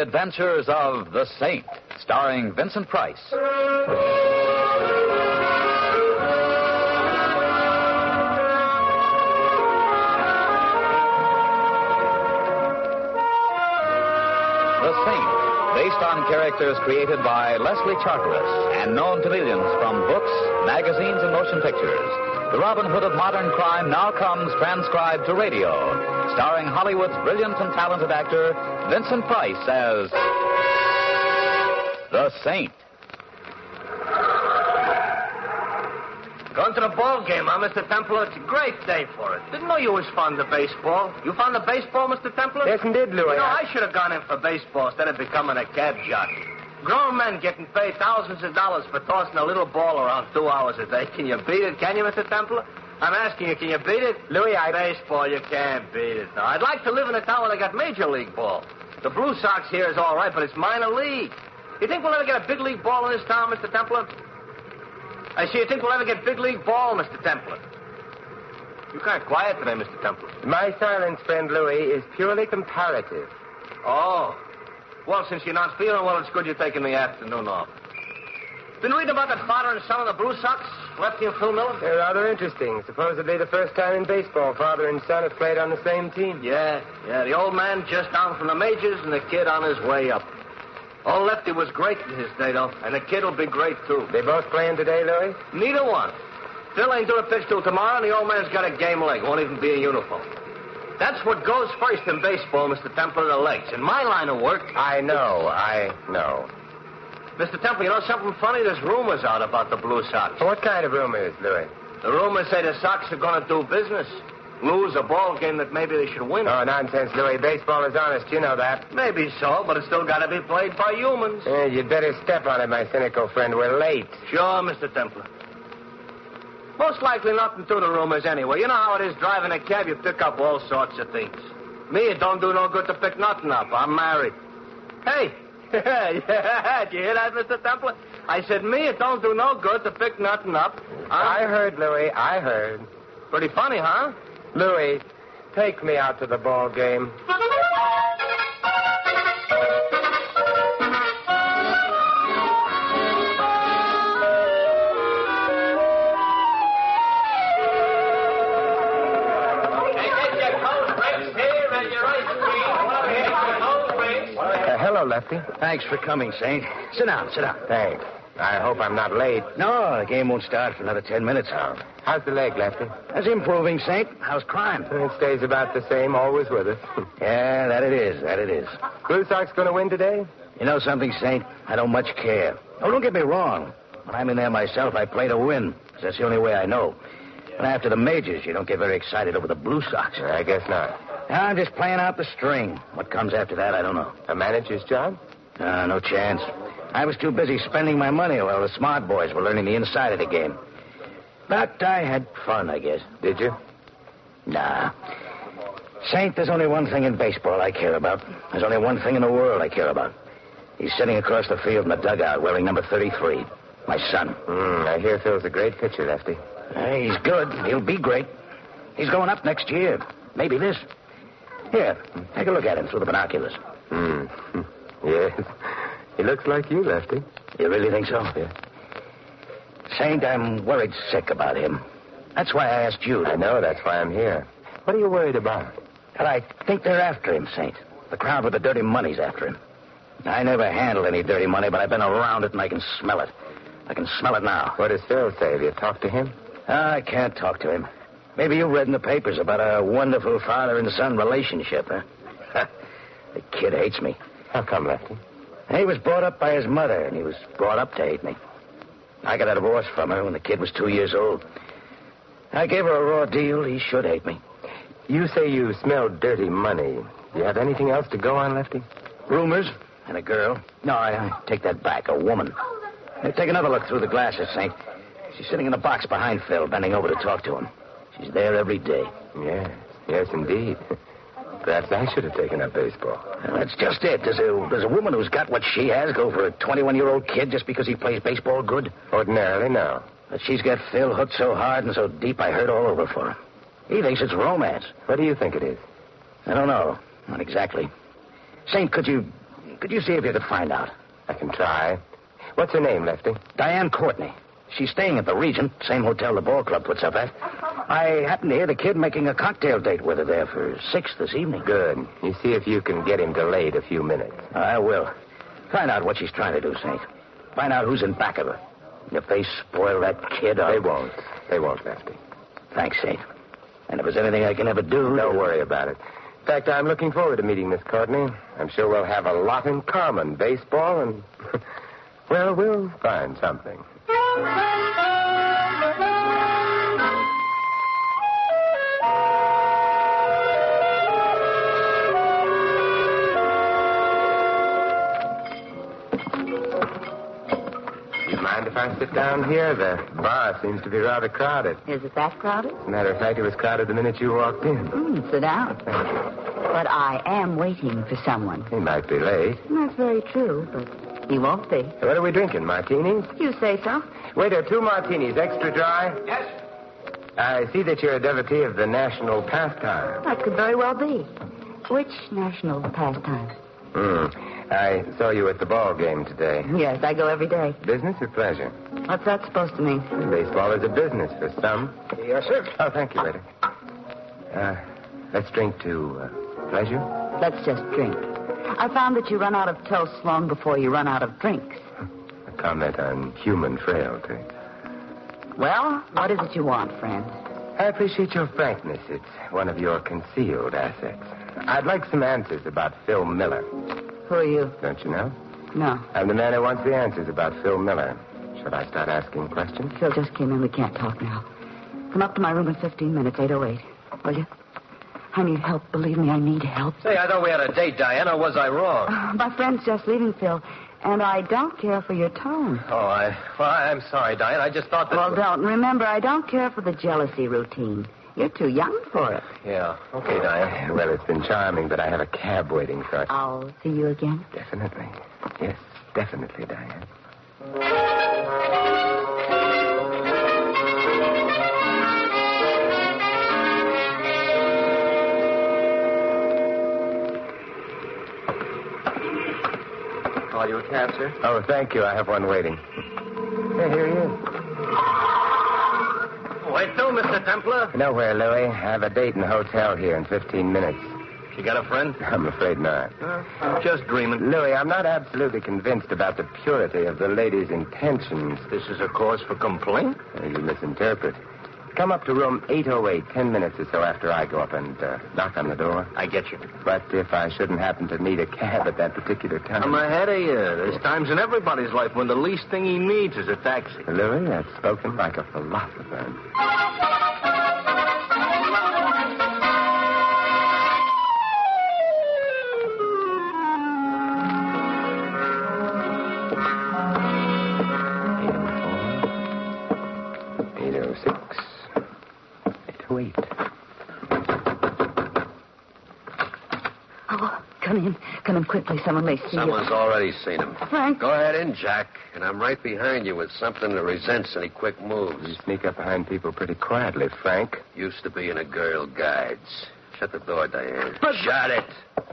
adventures of The Saint, starring Vincent Price. The Saint, based on characters created by Leslie Charteris and known to millions from books, magazines, and motion pictures. The Robin Hood of modern crime now comes transcribed to radio, starring Hollywood's brilliant and talented actor Vincent Price as The Saint. Going to the ball game, huh, Mr. Templar? It's a great day for it. Didn't know you was fond of baseball. You fond of baseball, Mr. Templar? Yes, indeed, Louis. I should have gone in for baseball instead of becoming a cab jockey. Grown men getting paid thousands of dollars for tossing a little ball around 2 hours a day. Can you beat it? Can you, Mr. Templar? I'm asking you, can you beat it? Louis, Baseball, you can't beat it. No, I'd like to live in a town where they got major league ball. The Blue Sox here is all right, but it's minor league. You think we'll ever get a big league ball in this town, Mr. Templar? I see. You think we'll ever get big league ball, Mr. Templar? You're kind of quiet today, Mr. Templar. My silence, friend Louis, is purely comparative. Oh. Well, since you're not feeling well, it's good you're taking the afternoon off. Been reading about that father and son of the Blue Sox, Lefty and Phil Miller? They're rather interesting. Supposedly the first time in baseball father and son have played on the same team. Yeah. The old man just down from the majors and the kid on his way up. Old Lefty was great in his day, though, and the kid will be great, too. They both playing today, Louis? Neither one. Phil ain't doing a pitch till tomorrow, and the old man's got a game leg. Won't even be in uniform. That's what goes first in baseball, Mr. Templar, the legs. In my line of work... I know. Mr. Templar, you know something funny? There's rumors out about the Blue Sox. What kind of rumors, Louis? The rumors say the Sox are going to do business. Lose a ball game that maybe they should win. Oh, nonsense, Louis. Baseball is honest. You know that. Maybe so, but it's still got to be played by humans. You'd better step on it, my cynical friend. We're late. Sure, Mr. Templar. Most likely nothing to the rumors anyway. You know how it is driving a cab. You pick up all sorts of things. Me, it don't do no good to pick nothing up. I'm married. Hey. Yeah, did you hear that, Mr. Templar? I said, me, it don't do no good to pick nothing up. I heard, Louis. I heard. Pretty funny, huh? Louis, take me out to the ball game. Hello, Lefty. Thanks for coming, Saint. Sit down. Thanks. I hope I'm not late. No, the game won't start for another 10 minutes. Oh. How's the leg, Lefty? That's improving, Saint. How's crime? It stays about the same, always with us. Yeah, that it is. Blue Sox going to win today? You know something, Saint? I don't much care. Oh, don't get me wrong. When I'm in there myself, I play to win. 'Cause that's the only way I know. And after the majors, you don't get very excited over the Blue Sox. I guess not. I'm just playing out the string. What comes after that, I don't know. A manager's job? No chance. I was too busy spending my money while the smart boys were learning the inside of the game. But I had fun, I guess. Did you? Nah. Saint, there's only one thing in baseball I care about. There's only one thing in the world I care about. He's sitting across the field in the dugout wearing number 33. My son. I hear Phil's a great pitcher, Lefty. He's good. He'll be great. He's going up next year. Maybe this. Here, take a look at him through the binoculars. Yes. He looks like you, Lefty. You really think so? Yeah. Saint, I'm worried sick about him. That's why I asked you. I know, that's why I'm here. What are you worried about? But I think they're after him, Saint. The crowd with the dirty money's after him. I never handled any dirty money, but I've been around it and I can smell it. I can smell it now. What does Phil say? Have you talked to him? I can't talk to him. Maybe you read in the papers about a wonderful father and son relationship, huh? The kid hates me. How come, Lefty? He was brought up by his mother, and he was brought up to hate me. I got a divorce from her when the kid was 2 years old. I gave her a raw deal. He should hate me. You say you smelled dirty money. Do you have anything else to go on, Lefty? Rumors and a girl. No, I take that back. A woman. Hey, take another look through the glasses, Saint. She's sitting in the box behind Phil, bending over to talk to him. She's there every day. Yes, indeed. Perhaps I should have taken up baseball. Well, that's just it. Does a woman who's got what she has go for a 21-year-old kid just because he plays baseball good? Ordinarily, no. But she's got Phil hooked so hard and so deep I hurt all over for her. He thinks it's romance. What do you think it is? I don't know. Not exactly. Saint, could you Could you see if you could find out? I can try. What's her name, Lefty? Diane Courtney. She's staying at the Regent, same hotel the ball club puts up at. I happened to hear the kid making a cocktail date with her there for 6 this evening. Good. You see if you can get him delayed a few minutes. I will. Find out what she's trying to do, Saint. Find out who's in back of her. If they spoil that kid, They won't. They won't, Lefty. Thanks, Saint. And if there's anything I can ever do... Don't worry about it. In fact, I'm looking forward to meeting Miss Courtney. I'm sure we'll have a lot in common. Baseball and... well, we'll find something. If I sit down here, the bar seems to be rather crowded. Is it that crowded? As a matter of fact, it was crowded the minute you walked in. Sit down. But I am waiting for someone. He might be late. That's very true, but he won't be. What are we drinking, martinis? You say so. Waiter, 2 martinis, extra dry. Yes? I see that you're a devotee of the national pastime. That could very well be. Which national pastime? I saw you at the ball game today. Yes, I go every day. Business or pleasure? What's that supposed to mean? Baseball is a business for some. Yes, sir. Oh, thank you, waiter. Let's drink to pleasure. Let's just drink. I found that you run out of toast long before you run out of drinks. A comment on human frailty. Well, what is it you want, friend? I appreciate your frankness. It's one of your concealed assets. I'd like some answers about Phil Miller. Who are you? Don't you know? No. I'm the man who wants the answers about Phil Miller. Should I start asking questions? Phil just came in. We can't talk now. Come up to my room in 15 minutes, 8:08. Will you? I need help. Believe me, I need help. Say, I thought we had a date, Diana. Was I wrong? My friend's just leaving, Phil, and I don't care for your tone. Oh, I'm sorry, Diana. I just thought that... Well, don't. Remember, I don't care for the jealousy routine. You're too young for it. Yeah. Okay, Diana. Well, it's been charming, but I have a cab waiting for us. I'll see you again. Definitely. Yes, definitely, Diane. Call you a cab, sir? Oh, thank you. I have one waiting. Yeah, here he is. Wait till, Mr. Templar. Nowhere, Louis. I have a date in the hotel here in 15 minutes. You got a friend? I'm afraid not. I'm just dreaming. Louis, I'm not absolutely convinced about the purity of the lady's intentions. This is a cause for complaint? You misinterpret. Come up to room 808, 10 minutes or so after I go up and knock on the door. I get you. But if I shouldn't happen to need a cab at that particular time... I'm ahead of you. There's times in everybody's life when the least thing he needs is a taxi. Louis, that's spoken like a philosopher. Wait. Oh, come in quickly. Someone may see Someone's already seen him. Frank. Go ahead in, Jack, and I'm right behind you with something that resents any quick moves. You sneak up behind people pretty quietly, Frank. Used to be in a Girl Guides. Shut the door, Diane. Shut it!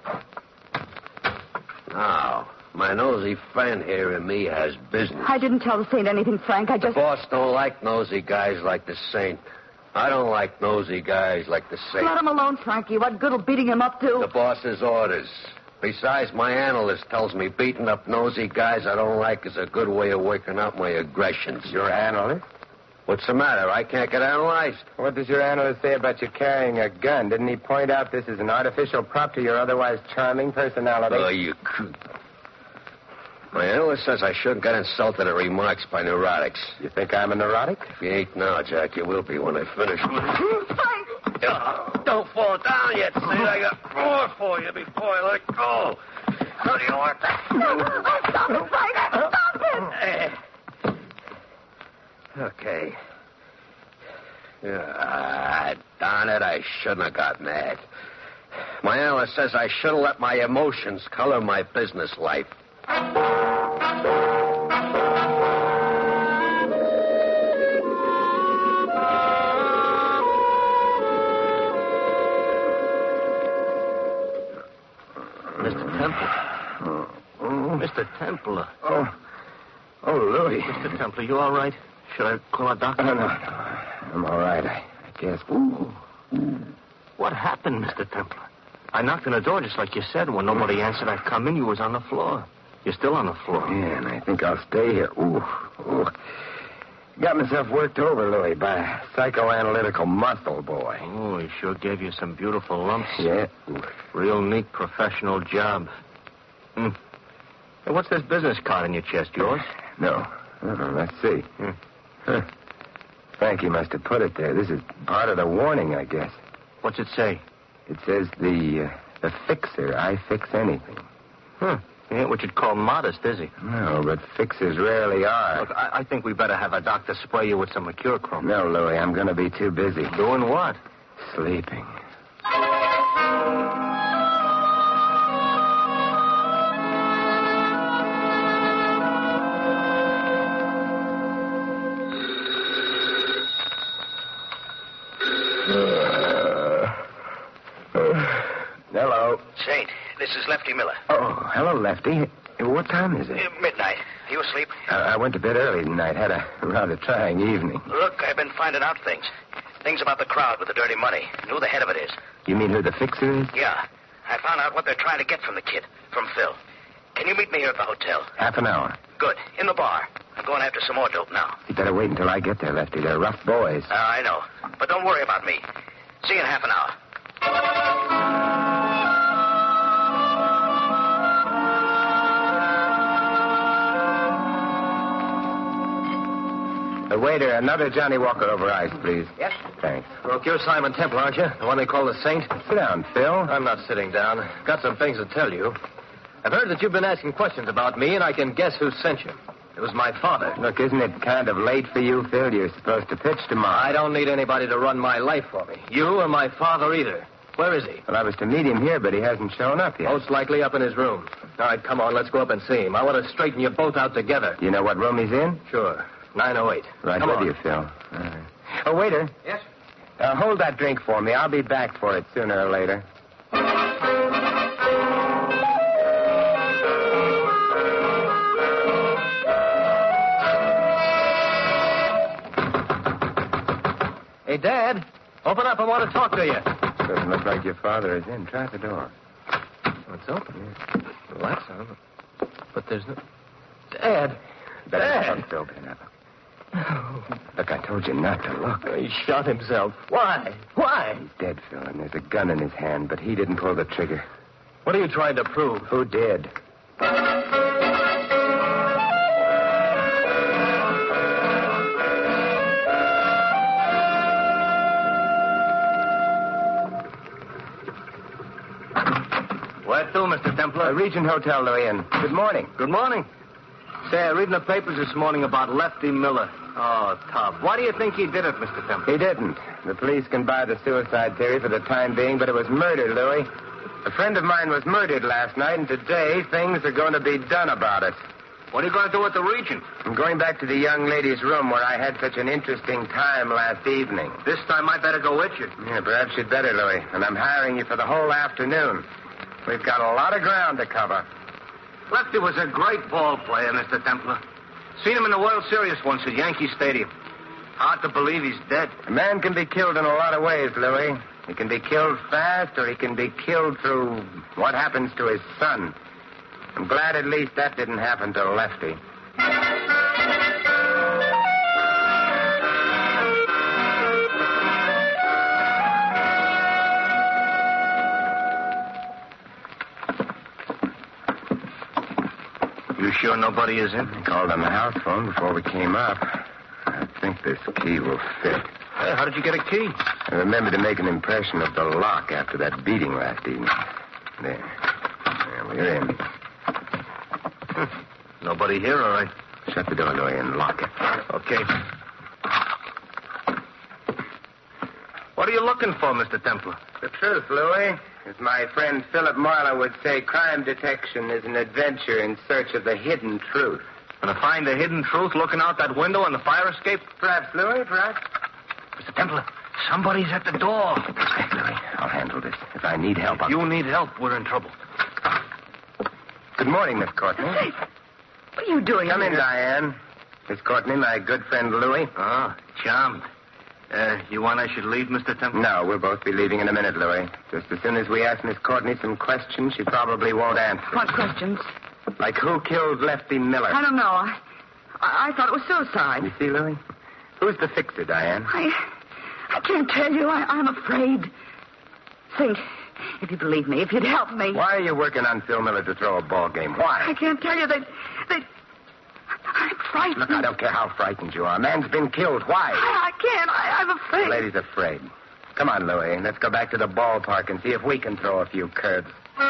Now, my nosy friend here and me has business. I didn't tell the Saint anything, Frank. I The just... boss don't like nosy guys like the Saint. I don't like nosy guys like the Saint. Let him alone, Frankie. What good'll beating him up do? The boss's orders. Besides, my analyst tells me beating up nosy guys I don't like is a good way of working out my aggressions. Your analyst? What's the matter? I can't get analyzed. What does your analyst say about you carrying a gun? Didn't he point out this is an artificial prop to your otherwise charming personality? Oh, you coot. My analyst says I shouldn't get insulted at remarks by neurotics. You think I'm a neurotic? If you ain't now, Jack, you will be when I finish. Frank! Don't fall down yet, Sid. I got more for you before I let go. How do you want that? Stop it, Frank! Stop it! Okay. Darn it, I shouldn't have got mad. My analyst says I shouldn't let my emotions color my business life. Mr. Temple. Mr. Templar. Oh, Louis. Mr. Templar, you all right? Should I call a doctor? No. I'm all right, I guess. Ooh. What happened, Mr. Templar? I knocked on the door just like you said. When nobody answered, I come in. You was on the floor. You're still on the floor. Yeah, and I think I'll stay here. Ooh. Got myself worked over, Louis, by a psychoanalytical muscle boy. Oh, he sure gave you some beautiful lumps. Yeah. Real neat professional job. Hey, what's this business card in your chest, yours? No. Let's see. Huh. Frankie must have put it there. This is part of the warning, I guess. What's it say? It says the fixer. I fix anything. Huh. He ain't what you'd call modest, is he? No, but fixers rarely are. Look, I think we better have a doctor spray you with some mercurochrome. No, Louis, I'm going to be too busy. Doing what? Sleeping. Hello. Saint, this is Lefty Miller. Oh, hello, Lefty. What time is it? Midnight. You asleep? I went to bed early tonight. Had a rather trying evening. Look, I've been finding out things. Things about the crowd with the dirty money. And who the head of it is. You mean who the fixer is? Yeah. I found out what they're trying to get from the kid, from Phil. Can you meet me here at the hotel? Half an hour. Good. In the bar. I'm going after some more dope now. You better wait until I get there, Lefty. They're rough boys. I know. But don't worry about me. See you in half an hour. Waiter, another Johnny Walker over ice, please. Yes? Thanks. Look, you're Simon Temple, aren't you? The one they call the Saint? Sit down, Phil. I'm not sitting down. Got some things to tell you. I've heard that you've been asking questions about me, and I can guess who sent you. It was my father. Look, isn't it kind of late for you, Phil? You're supposed to pitch tomorrow. I don't need anybody to run my life for me. You or my father either. Where is he? Well, I was to meet him here, but he hasn't shown up yet. Most likely up in his room. All right, come on, let's go up and see him. I want to straighten you both out together. You know what room he's in? Sure. 908. Right come with on. you, Phil. All right. Oh, waiter. Yes? Hold that drink for me. I'll be back for it sooner or later. Hey, Dad. Open up. I want to talk to you. Doesn't look like your father is in. Try the door. It's open. The light's on. But there's no... Dad. Better Dad. look, Phil. Look, I told you not to look. He shot himself. Why? Why? He's dead, Phil, and there's a gun in his hand, but he didn't pull the trigger. What are you trying to prove? Who did? Where to, Mr. Templar? Regent Hotel, Louis, and good morning. Good morning. Say, I read in the papers this morning about Lefty Miller. Oh, tough. Why do you think he did it, Mr. Templar? He didn't. The police can buy the suicide theory for the time being, but it was murder, Louis. A friend of mine was murdered last night, and today things are going to be done about it. What are you going to do with the Regent? I'm going back to the young lady's room where I had such an interesting time last evening. This time I better go with you. Yeah, perhaps you'd better, Louis. And I'm hiring you for the whole afternoon. We've got a lot of ground to cover. Lefty was a great ball player, Mr. Templar. Seen him in the World Series once at Yankee Stadium. Hard to believe he's dead. A man can be killed in a lot of ways, Louis. He can be killed fast, or he can be killed through what happens to his son. I'm glad at least that didn't happen to Lefty. You sure nobody is in? I called on the house phone before we came up. I think this key will fit. Hey, how did you get a key? I remember to make an impression of the lock after that beating last evening. There. We're in. Nobody here, all right. Shut the door, Louis, and lock it. Okay. What are you looking for, Mr. Templar? The truth, Louis. As my friend Philip Marlowe would say, crime detection is an adventure in search of the hidden truth. Gonna find the hidden truth looking out that window on the fire escape? Perhaps, Louis, perhaps. Mr. Templar, somebody's at the door. Okay, Louis, I'll handle this. If I need help, I'll... You need help, we're in trouble. Good morning, Miss Courtney. Saint, what are you doing Come in, here? Diane. Miss Courtney, my good friend Louis. Oh, charmed. You want I should leave, Mr. Temple? No, we'll both be leaving in a minute, Louis. Just as soon as we ask Miss Courtney some questions, she probably won't answer. What questions? Like who killed Lefty Miller? I don't know. I thought it was suicide. You see, Louis? Who's the fixer, Diane? I can't tell you. I'm afraid. Saint, if you believe me, if you'd help me. Why are you working on Phil Miller to throw a ball game? Why? I can't tell you. I'm frightened. Look, I don't care how frightened you are. A man's been killed. Why? I can't. I'm afraid. The lady's afraid. Come on, Louis. Let's go back to the ballpark and see if we can throw a few curves.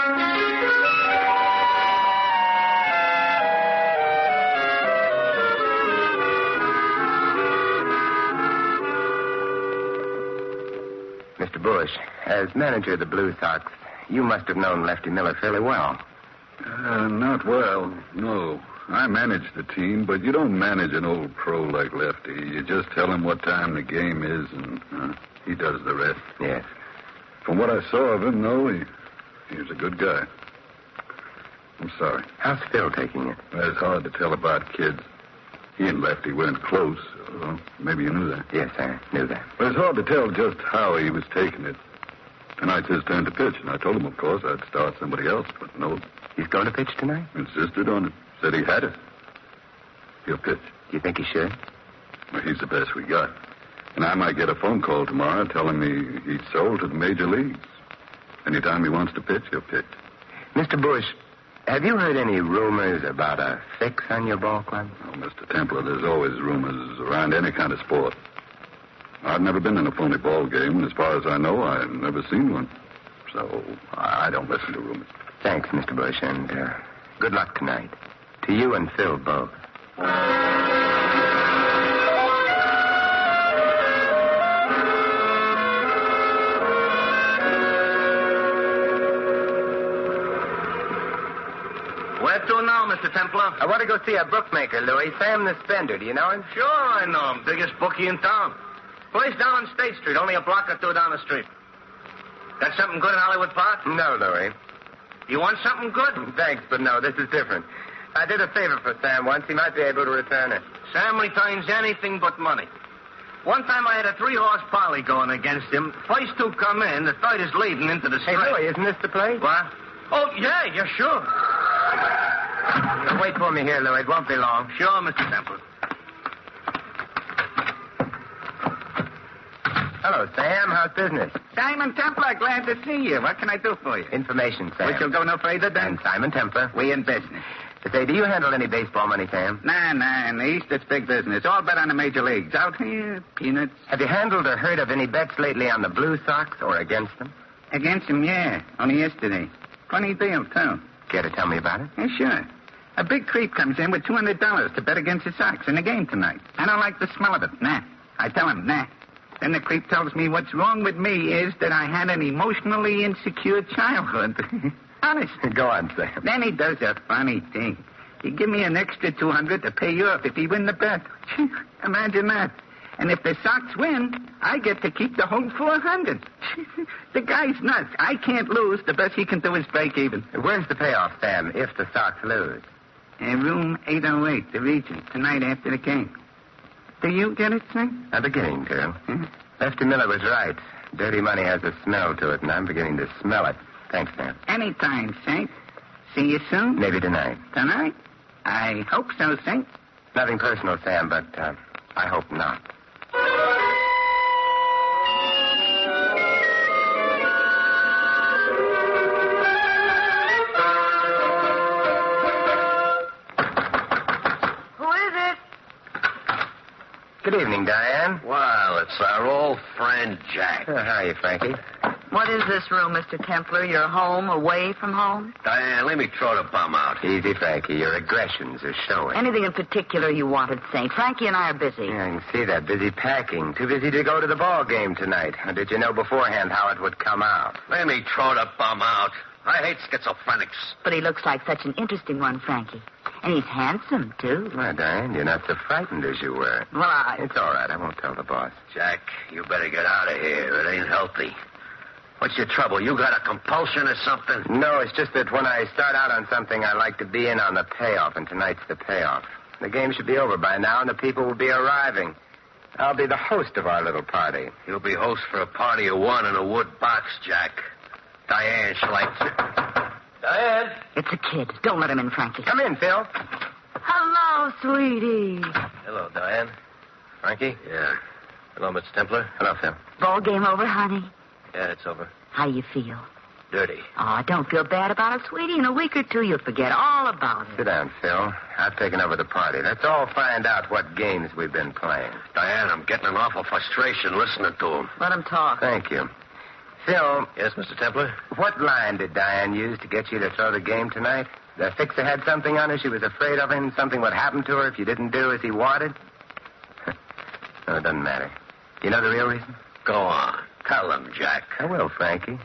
Mr. Bush, as manager of the Blue Sox, you must have known Lefty Miller fairly well. Not well, no. I manage the team, but you don't manage an old pro like Lefty. You just tell him what time the game is, and he does the rest. Yes. From what I saw of him, though, he's a good guy. I'm sorry. How's Phil taking it? It's hard to tell about kids. He and Lefty weren't close. So maybe you knew that. Yes, I knew that. But it's hard to tell just how he was taking it. Tonight's his turn to pitch, and I told him, of course, I'd start somebody else, but no. He's going to pitch tonight? Insisted on it. Said he had it. He'll pitch. Do you think he should? Well, he's the best we got. And I might get a phone call tomorrow telling me he's sold to the major leagues. Anytime he wants to pitch, he'll pitch. Mr. Bush, have you heard any rumors about a fix on your ball club? Oh, Mr. Templar, there's always rumors around any kind of sport. I've never been in a phony ball game, and as far as I know, I've never seen one. So I don't listen to rumors. Thanks, Mr. Bush, and good luck tonight. To you and Phil both. Where to now, Mr. Templar? I want to go see a bookmaker, Louis. Sam the Spender. Do you know him? Sure, I know him. Biggest bookie in town. Place down on State Street, only a block or two down the street. Got something good in Hollywood Park? No, Louis. You want something good? Thanks, but no, this is different. I did a favor for Sam once. He might be able to return it. Sam returns anything but money. One time I had a 3-horse poly going against him. First two come in, the third is leading into the Hey, straight. Louis, isn't this the place? What? Oh, yeah, you're sure. Wait for me here, Louis. It won't be long. Sure, Mr. Temple. Hello, Sam. How's business? Simon Templar, glad to see you. What can I do for you? Information, Sam. We shall go no further then. And Simon Templar. We in business. Say, do you handle any baseball money, Sam? Nah. In the East, it's big business. All bet on the major leagues. Out here, peanuts. Have you handled or heard of any bets lately on the Blue Sox or against them? Against them, yeah. Only yesterday. Funny deal, too. Care to tell me about it? Yeah, sure. A big creep comes in with $200 to bet against the Sox in the game tonight. I don't like the smell of it. Nah. I tell him, nah. Then the creep tells me what's wrong with me is that I had an emotionally insecure childhood. Honest. Go on, Sam. Then he does a funny thing. He give me an extra $200 to pay you off if he win the bet. Imagine that. And if the Sox win, I get to keep the whole $400. The guy's nuts. I can't lose. The best he can do is break even. Where's the payoff, Sam, if the Sox lose? Room 808, the Regent, tonight after the game. Do you get it, Sam? I'm beginning to. Lefty Miller was right. Dirty money has a smell to it, and I'm beginning to smell it. Thanks, Sam. Anytime, Saint. See you soon? Maybe tonight. Tonight? I hope so, Saint. Nothing personal, Sam, but I hope not. Who is it? Good evening, Diane. Well, it's our old friend Jack. How are you, Frankie? What is this room, Mr. Templar? You're home, away from home? Diane, let me throw the bum out. Easy, Frankie. Your aggressions are showing. Anything in particular you wanted, Saint? Frankie and I are busy. Yeah, I can see that. Busy packing. Too busy to go to the ball game tonight. Or did you know beforehand how it would come out? Let me throw the bum out. I hate schizophrenics. But he looks like such an interesting one, Frankie. And he's handsome, too. Well, Diane, you're not so frightened as you were. Well, It's all right. I won't tell the boss. Jack, you better get out of here. It ain't healthy. What's your trouble? You got a compulsion or something? No, it's just that when I start out on something, I like to be in on the payoff, and tonight's the payoff. The game should be over by now, and the people will be arriving. I'll be the host of our little party. You'll be host for a party of one in a wood box, Jack. Diane likes it. Diane? It's a kid. Don't let him in, Frankie. Come in, Phil. Hello, sweetie. Hello, Diane. Frankie? Yeah. Hello, Mr. Templar. Hello, Phil. Ball game over, honey? Yeah, it's over. How you feel? Dirty. Oh, don't feel bad about it, sweetie. In a week or two, you'll forget all about Sit it. down, Phil. I've taken over the party. Let's all find out what games we've been playing. Diane, I'm getting an awful frustration listening to him. Let him talk. Thank you. Phil, Yes, Mr. Templar? what line did Diane use to get you to throw the game tonight? The fixer had something on her. She was afraid of him. Something would happen to her if you didn't do as he wanted. No, it doesn't matter. You know the real reason? Go on. Tell him, Jack. I will, Frankie.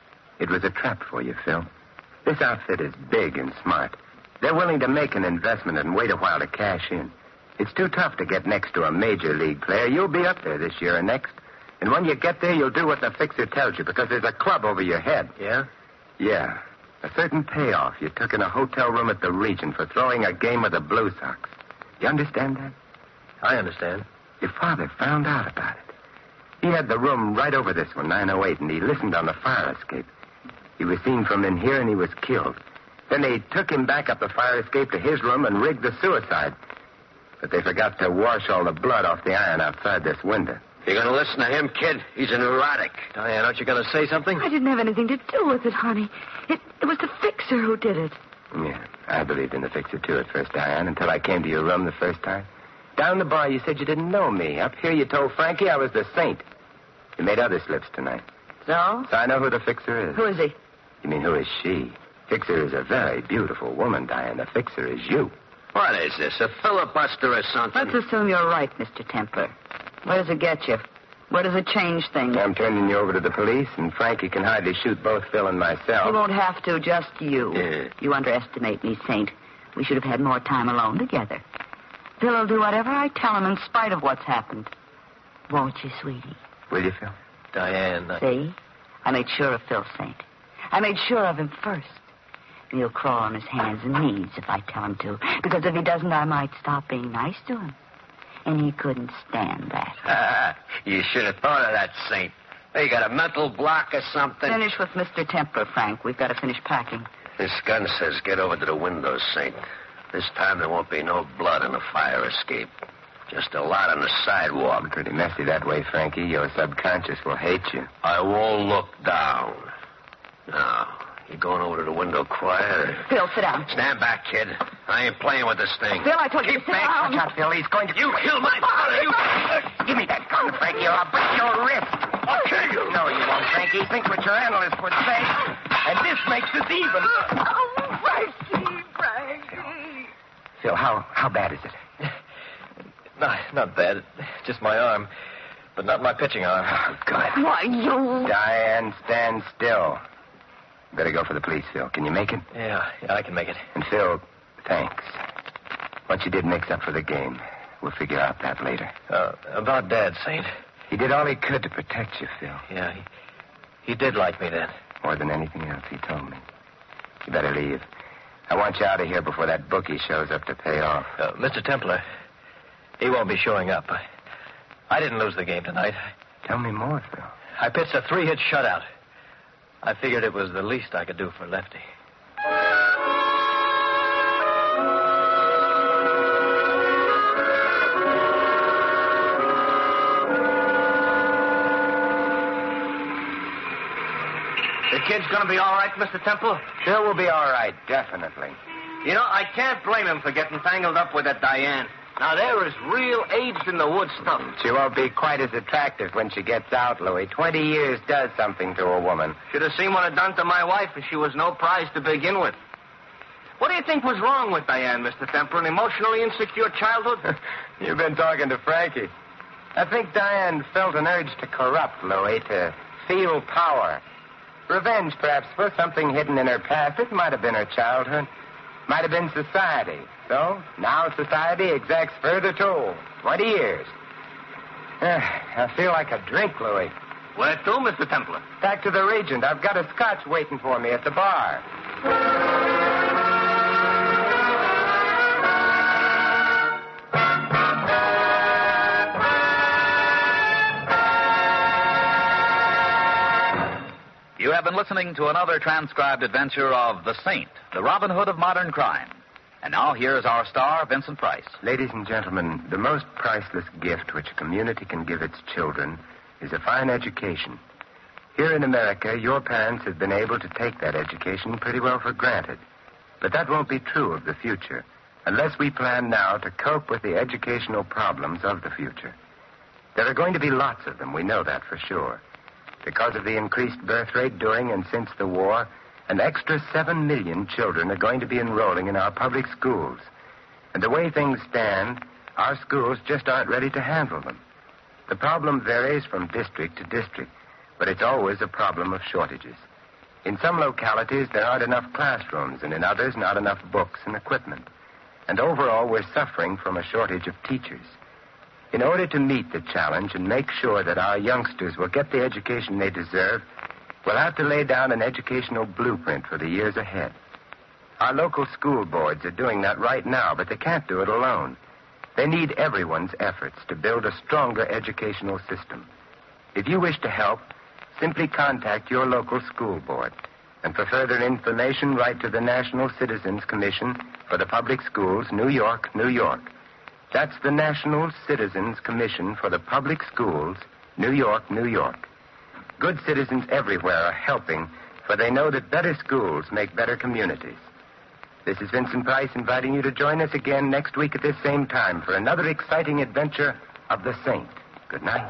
It was a trap for you, Phil. This outfit is big and smart. They're willing to make an investment and wait a while to cash in. It's too tough to get next to a major league player. You'll be up there this year and next. And when you get there, you'll do what the fixer tells you because there's a club over your head. Yeah? Yeah. A certain payoff you took in a hotel room at the Regent for throwing a game with the Blue Sox. You understand that? I understand. Your father found out about it. He had the room right over this one, 908, and he listened on the fire escape. He was seen from in here, and he was killed. Then they took him back up the fire escape to his room and rigged the suicide. But they forgot to wash all the blood off the iron outside this window. You're going to listen to him, kid? He's a neurotic. Diane, aren't you going to say something? I didn't have anything to do with it, honey. It was the fixer who did it. Yeah, I believed in the fixer, too, at first, Diane, until I came to your room the first time. Down the bar, you said you didn't know me. Up here, you told Frankie I was the saint. You made other slips tonight. So? So I know who the fixer is. Who is he? You mean, who is she? Fixer is a very beautiful woman, Diane. The fixer is you. What is this, a filibuster or something? Let's assume you're right, Mr. Templar. Where does it get you? Where does it change things? I'm turning you over to the police, and Frankie can hardly shoot both Phil and myself. He won't have to, just you. Yeah. You underestimate me, Saint. We should have had more time alone together. Phil will do whatever I tell him in spite of what's happened. Won't you, sweetie? Will you, Phil? Diane, See? I made sure of Phil, Saint. I made sure of him first. And he'll crawl on his hands and knees if I tell him to. Because if he doesn't, I might stop being nice to him. And he couldn't stand that. You should have thought of that, Saint. Hey, you got a mental block or something? Finish with Mr. Templar, Frank. We've got to finish packing. This gun says get over to the window, Saint. This time there won't be no blood in the fire escape. Just a lot on the sidewalk. Pretty messy that way, Frankie. Your subconscious will hate you. I won't look down. Now, you going over to the window quiet? Phil, sit down. Stand back, kid. I ain't playing with this thing. Phil, I told you to sit down. Watch out, Phil. He's going to... You killed my father. You... Give me that gun, Frankie, or I'll break your wrist. I'll kill you. No, you won't, Frankie. Think what your analyst would say. And this makes us even. Oh, Frankie. Phil, how bad is it? Not bad. Just my arm. But not my pitching arm. Oh, good. Why, you... Diane, stand still. Better go for the police, Phil. Can you make it? Yeah, I can make it. And Phil, thanks. What you did makes up for the game. We'll figure out that later. About Dad, Saint. He did all he could to protect you, Phil. Yeah, he did like me then. More than anything else, he told me. You better leave. I want you out of here before that bookie shows up to pay off. Mr. Templar, he won't be showing up. I didn't lose the game tonight. Tell me more, Phil. I pitched a 3-hit shutout. I figured it was the least I could do for Lefty. The kid's going to be all right, Mr. Temple? Phil will be all right, definitely. You know, I can't blame him for getting tangled up with that Diane. Now, there is real aged in the wood stuff. She won't be quite as attractive when she gets out, Louis. 20 years does something to a woman. Should have seen what it done to my wife if she was no prize to begin with. What do you think was wrong with Diane, Mr. Temple? An emotionally insecure childhood? You've been talking to Frankie. I think Diane felt an urge to corrupt, Louis, to feel power. Revenge, perhaps, for something hidden in her past. It might have been her childhood. Might have been society. So, now society exacts further toll. 20 years. I feel like a drink, Louis. Where to, Mr. Templar? Back to the Regent. I've got a scotch waiting for me at the bar. You have been listening to another transcribed adventure of The Saint, the Robin Hood of modern crime. And now here's our star, Vincent Price. Ladies and gentlemen, the most priceless gift which a community can give its children is a fine education. Here in America, your parents have been able to take that education pretty well for granted. But that won't be true of the future unless we plan now to cope with the educational problems of the future. There are going to be lots of them, we know that for sure. Because of the increased birth rate during and since the war, an extra 7 million children are going to be enrolling in our public schools. And the way things stand, our schools just aren't ready to handle them. The problem varies from district to district, but it's always a problem of shortages. In some localities, there aren't enough classrooms, and in others, not enough books and equipment. And overall, we're suffering from a shortage of teachers. In order to meet the challenge and make sure that our youngsters will get the education they deserve, we'll have to lay down an educational blueprint for the years ahead. Our local school boards are doing that right now, but they can't do it alone. They need everyone's efforts to build a stronger educational system. If you wish to help, simply contact your local school board. And for further information, write to the National Citizens Commission for the Public Schools, New York, New York. That's the National Citizens Commission for the Public Schools, New York, New York. Good citizens everywhere are helping, for they know that better schools make better communities. This is Vincent Price inviting you to join us again next week at this same time for another exciting adventure of the Saint. Good night.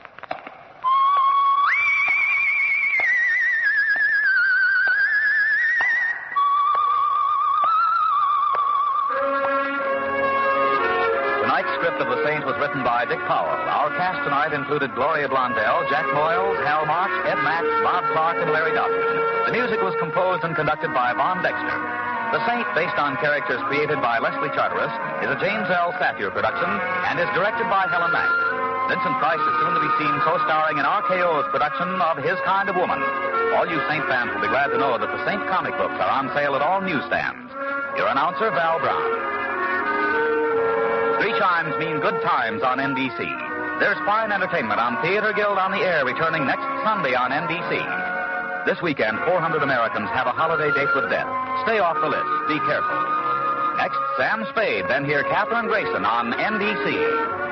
Written by Dick Powell. Our cast tonight included Gloria Blondell, Jack Moyles, Hal March, Ed Max, Bob Clark, and Larry Dobson. The music was composed and conducted by Von Dexter. The Saint, based on characters created by Leslie Charteris, is a James L. Safier production and is directed by Helen Mack. Vincent Price is soon to be seen co-starring in RKO's production of His Kind of Woman. All you Saint fans will be glad to know that the Saint comic books are on sale at all newsstands. Your announcer, Val Brown. 3 chimes mean good times on NBC. There's fine entertainment on Theater Guild on the Air returning next Sunday on NBC. This weekend, 400 Americans have a holiday date with death. Stay off the list. Be careful. Next, Sam Spade. Then hear Katherine Grayson on NBC.